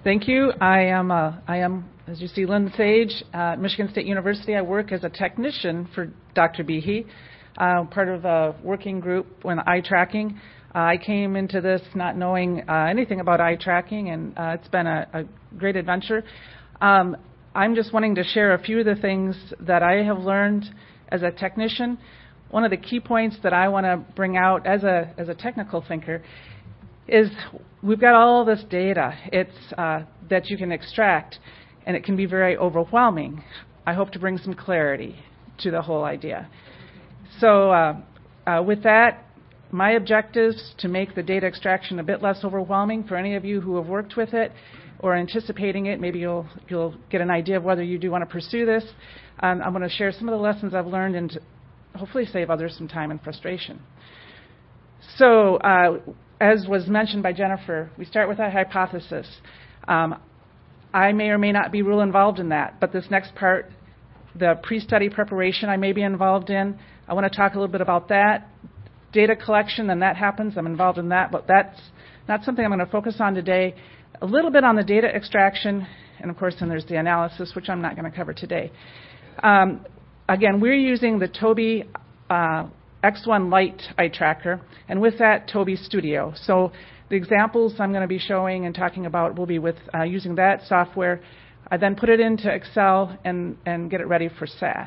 Thank you. I am, as you see, Lynn Sage at Michigan State University. I work as a technician for Dr. Behe, part of a working group on eye tracking. I came into this not knowing anything about eye tracking, and it's been a great adventure. I'm just wanting to share a few of the things that I have learned as a technician. One of the key points that I want to bring out as a technical thinker is we've got all this data that you can extract, and it can be very overwhelming. I hope to bring some clarity to the whole idea. So with that, my objective is to make the data extraction a bit less overwhelming for any of you who have worked with it or anticipating it. Maybe you'll get an idea of whether you do want to pursue this. I'm going to share some of the lessons I've learned and hopefully save others some time and frustration. So as was mentioned by Jennifer, we start with a hypothesis. I may or may not be real involved in that, but this next part, the pre-study preparation I may be involved in, I want to talk a little bit about that. Data collection, and that happens, I'm involved in that, but that's not something I'm going to focus on today. A little bit on the data extraction, and of course then there's the analysis, which I'm not going to cover today. Again, we're using the Tobii X1 Lite eye tracker, and with that, Tobii Studio. So the examples I'm going to be showing and talking about will be with using that software. I then put it into Excel and get it ready for SAS.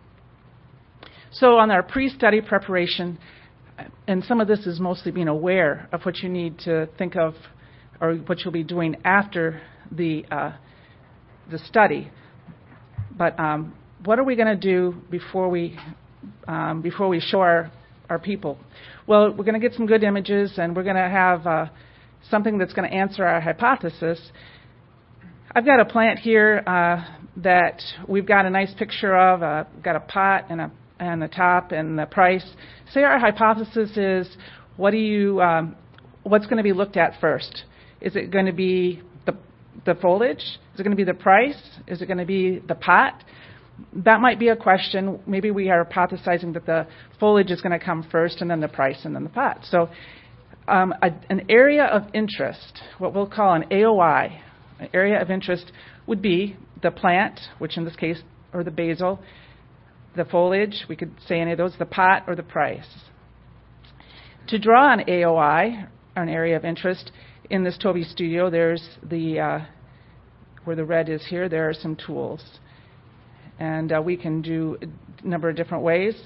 So on our pre-study preparation, and some of this is mostly being aware of what you need to think of or what you'll be doing after the study. But what are we going to do before we show our people? Well, we're going to get some good images, and we're going to have something that's going to answer our hypothesis. I've got a plant here that we've got a nice picture of. We've got a pot and the top and the price. Say our hypothesis is, what's going to be looked at first? Is it going to be the foliage? Is it going to be the price? Is it going to be the pot? That might be a question. Maybe we are hypothesizing that the foliage is going to come first, and then the price, and then the pot. So an area of interest, what we'll call an AOI, an area of interest, would be the plant, which in this case, or the basil, the foliage, we could say any of those, the pot, or the price. To draw an AOI, or an area of interest, in this Tobii Studio, there's where the red is here, there are some tools. And we can do a number of different ways.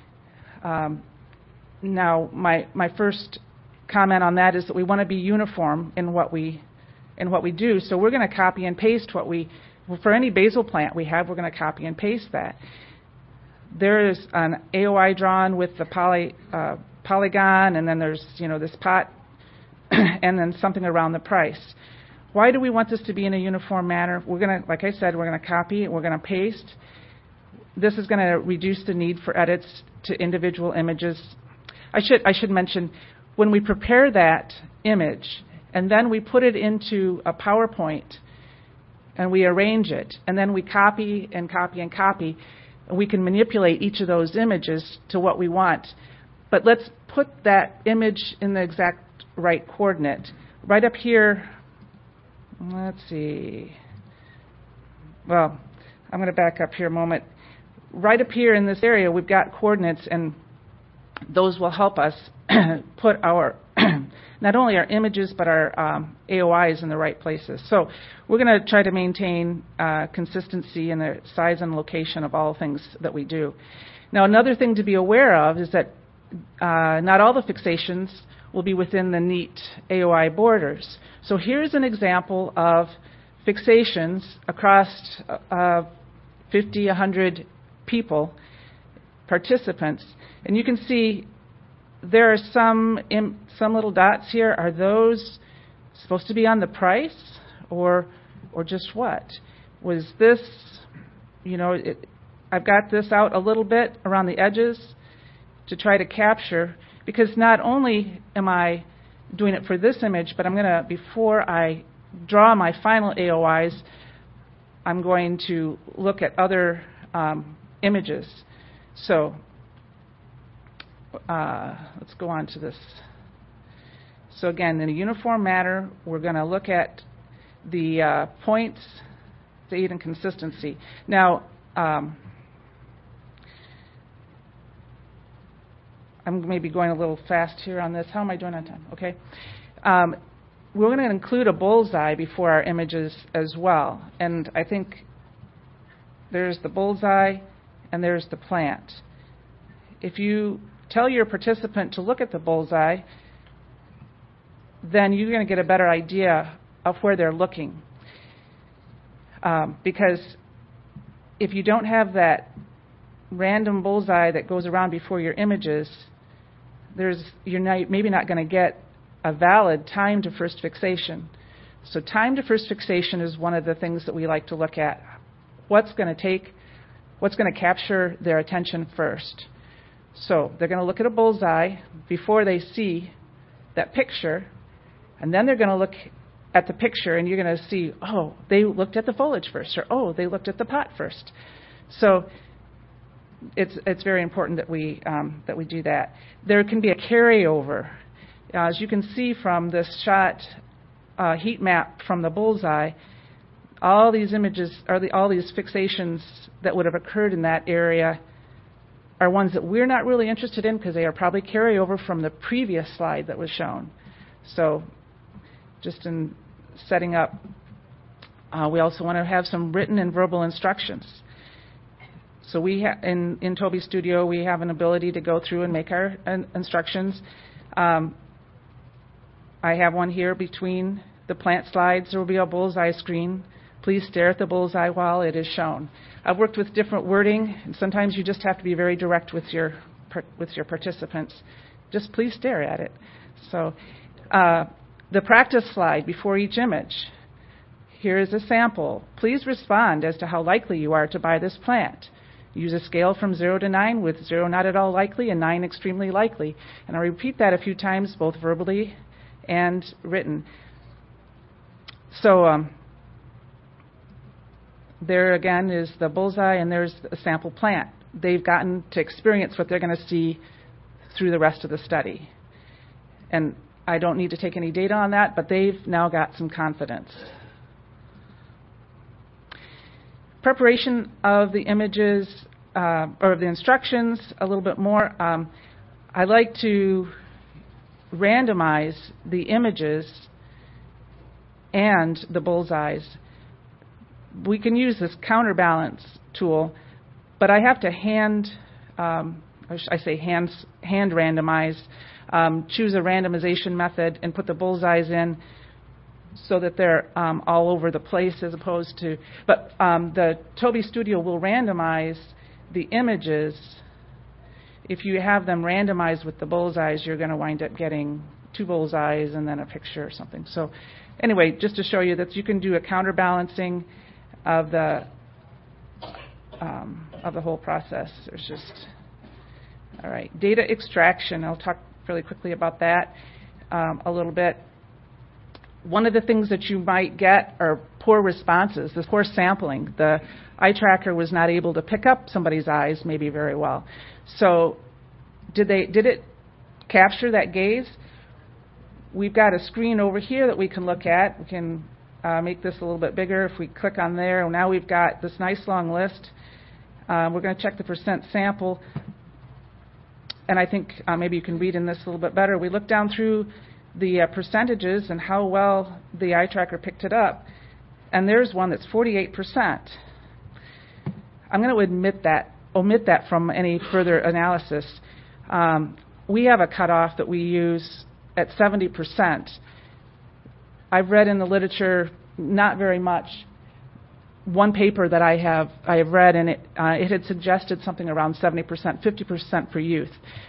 Now, my first comment on that is that we want to be uniform in what we do. So we're going to copy and paste for any basil plant we have, we're going to copy and paste that. There is an AOI drawn with the polygon, and then there's this pot, and then something around the price. Why do we want this to be in a uniform manner? We're going to, like I said, we're going to copy, we're going to paste. This is going to reduce the need for edits to individual images. I should mention, when we prepare that image, and then we put it into a PowerPoint, and we arrange it, and then we copy and copy and copy, and we can manipulate each of those images to what we want. But let's put that image in the exact right coordinate. Right up here, let's see. Well, I'm going to back up here a moment. Right up here in this area, we've got coordinates, and those will help us put our not only our images but our AOIs in the right places. So we're going to try to maintain consistency in the size and location of all things that we do. Now, another thing to be aware of is that not all the fixations will be within the neat AOI borders. So here's an example of fixations across 50, 100 people, participants, and you can see there are some little dots here. Are those supposed to be on the price, or just what? Was this, I've got this out a little bit around the edges to try to capture, because not only am I doing it for this image, but I'm going to, before I draw my final AOIs, I'm going to look at other images. So let's go on to this. So again, in a uniform manner, we're going to look at the points to aid in consistency. Now, I'm maybe going a little fast here on this. How am I doing on time? Okay. We're going to include a bullseye before our images as well. And I think there's the bullseye and there's the plant. If you tell your participant to look at the bullseye, then you're going to get a better idea of where they're looking. Because if you don't have that random bullseye that goes around before your images, you're maybe not going to get a valid time to first fixation. So time to first fixation is one of the things that we like to look at. What's going to capture their attention first? So they're going to look at a bullseye before they see that picture, and then they're going to look at the picture, and you're going to see, oh, they looked at the foliage first, or oh, they looked at the pot first. So it's very important that we do that. There can be a carryover. As you can see from this shot heat map from the bullseye, all these images, all these fixations that would have occurred in that area are ones that we're not really interested in because they are probably carryover from the previous slide that was shown. So just in setting up, we also want to have some written and verbal instructions. So we in Tobii Studio, we have an ability to go through and make our instructions. I have one here between the plant slides. There will be a bullseye screen. Please stare at the bullseye while it is shown. I've worked with different wording, and sometimes you just have to be very direct with your participants. Just please stare at it. So the practice slide before each image. Here is a sample. Please respond as to how likely you are to buy this plant. Use a scale from 0 to 9, with 0 not at all likely and 9 extremely likely. And I'll repeat that a few times, both verbally and written. So there again is the bullseye, and there's a sample plant. They've gotten to experience what they're going to see through the rest of the study. And I don't need to take any data on that, but they've now got some confidence. Preparation of the images, or of the instructions, a little bit more. I like to randomize the images and the bullseyes. We can use this counterbalance tool, but I have to hand randomize, choose a randomization method and put the bullseyes in so that they're all over the place as opposed to, but the Tobii Studio will randomize the images. If you have them randomized with the bullseyes, you're going to wind up getting 2 bullseyes and then a picture or something. So anyway, just to show you that you can do a counterbalancing of the whole process. There's just, all right, data extraction. I'll talk fairly quickly about that a little bit. One of the things that you might get are poor responses, this poor sampling. The eye tracker was not able to pick up somebody's eyes maybe very well. So did it capture that gaze? We've got a screen over here that we can look at. We can make this a little bit bigger. If we click on there, now we've got this nice long list. We're going to check the percent sample. And I think maybe you can read in this a little bit better. We look down through the percentages and how well the eye tracker picked it up. And there's one that's 48%. I'm going to omit that from any further analysis. We have a cutoff that we use at 70%. I've read in the literature, not very much. One paper that I have read, and it had suggested something around 70%, 50% for youth.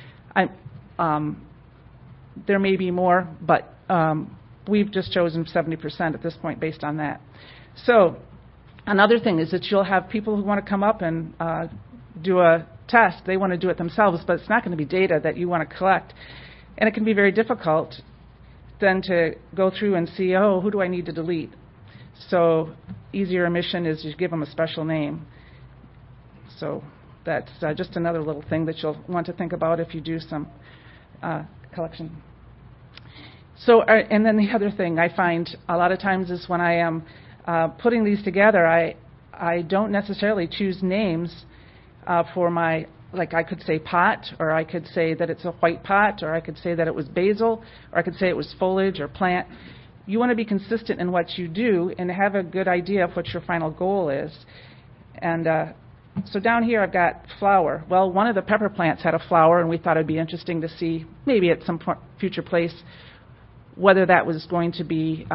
There may be more, but we've just chosen 70% at this point based on that. So another thing is that you'll have people who want to come up and do a test. They want to do it themselves, but it's not going to be data that you want to collect. And it can be very difficult then to go through and see, oh, who do I need to delete? So easier omission is you give them a special name. So that's just another little thing that you'll want to think about if you do some collection. So, and then the other thing I find a lot of times is when I am putting these together, I don't necessarily choose names for my, like I could say pot, or I could say that it's a white pot, or I could say that it was basil, or I could say it was foliage or plant. You want to be consistent in what you do and have a good idea of what your final goal is. And so down here I've got flower. Well, one of the pepper plants had a flower, and we thought it would be interesting to see, maybe at some future place, whether that was going to be,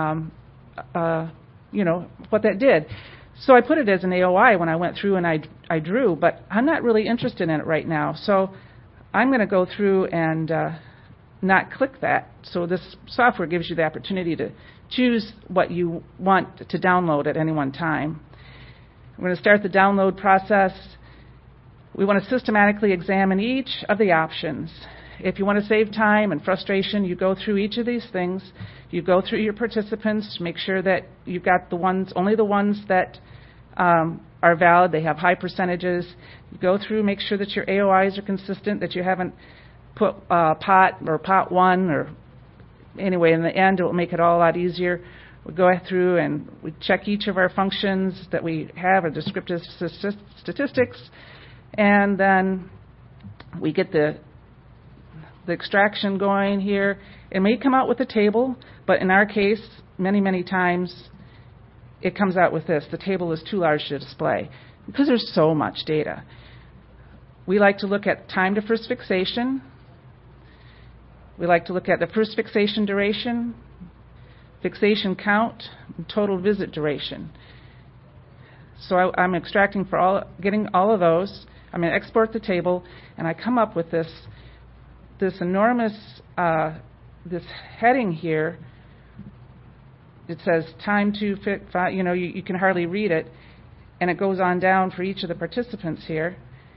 what that did. So I put it as an AOI when I went through and I drew, but I'm not really interested in it right now. So I'm going to go through and not click that. So this software gives you the opportunity to choose what you want to download at any one time. We're going to start the download process. We want to systematically examine each of the options. If you want to save time and frustration, you go through each of these things. You go through your participants, make sure that you've got only the ones that are valid, they have high percentages. You go through, make sure that your AOIs are consistent, that you haven't put pot or pot 1, or anyway, in the end it will make it all a lot easier. We go through and we check each of our functions that we have, our descriptive statistics, and then we get the extraction going here. It may come out with a table, but in our case, many, many times, it comes out with this. The table is too large to display because there's so much data. We like to look at time to first fixation. We like to look at the first fixation duration, fixation count, and total visit duration. So I'm extracting getting all of those. I'm going to export the table, and I come up with this enormous, this heading here. It says time to fit, you can hardly read it, and it goes on down for each of the participants here.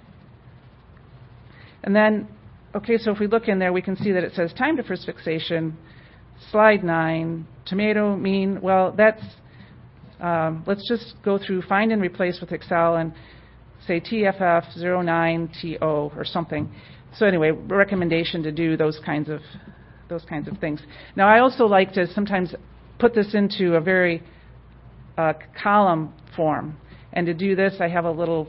And then, okay, so if we look in there, we can see that it says time to first fixation, slide 9, tomato mean. Well, that's, let's just go through find and replace with Excel and say TFF09TO or something. So anyway, recommendation to do those kinds of things. Now, I also like to sometimes put this into a very column form. And to do this, I have a little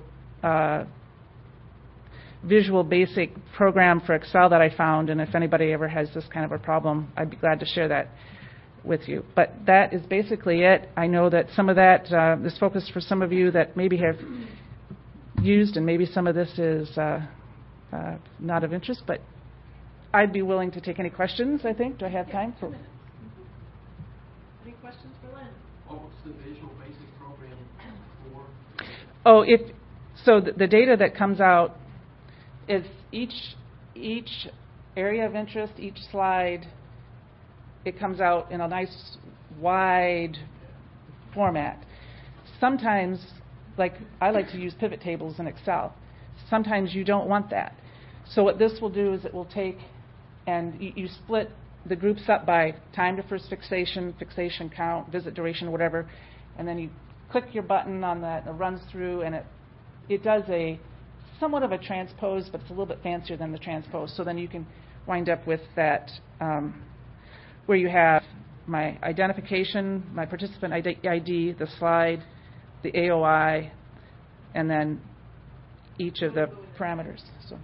Visual Basic program for Excel that I found. And if anybody ever has this kind of a problem, I'd be glad to share that with you. But that is basically it. I know that some of that is focused for some of you that maybe have used, and maybe some of this is not of interest, but I'd be willing to take any questions, I think. Do I have time for? Any questions for Lynn? What's the Visual Basic program for? Oh, so the data that comes out is each area of interest, each slide, it comes out in a nice wide format. Sometimes, like I like to use pivot tables in Excel. Sometimes you don't want that. So what this will do is it will take, and you split the groups up by time to first fixation, fixation count, visit duration, whatever, and then you click your button on that, and it runs through, and it does a somewhat of a transpose, but it's a little bit fancier than the transpose. So then you can wind up with that where you have my identification, my participant ID, the slide, the AOI, and then each of the parameters. So.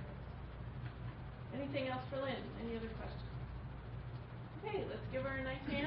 Anything else for Lynn? Any other questions? Okay, let's give her a nice hand.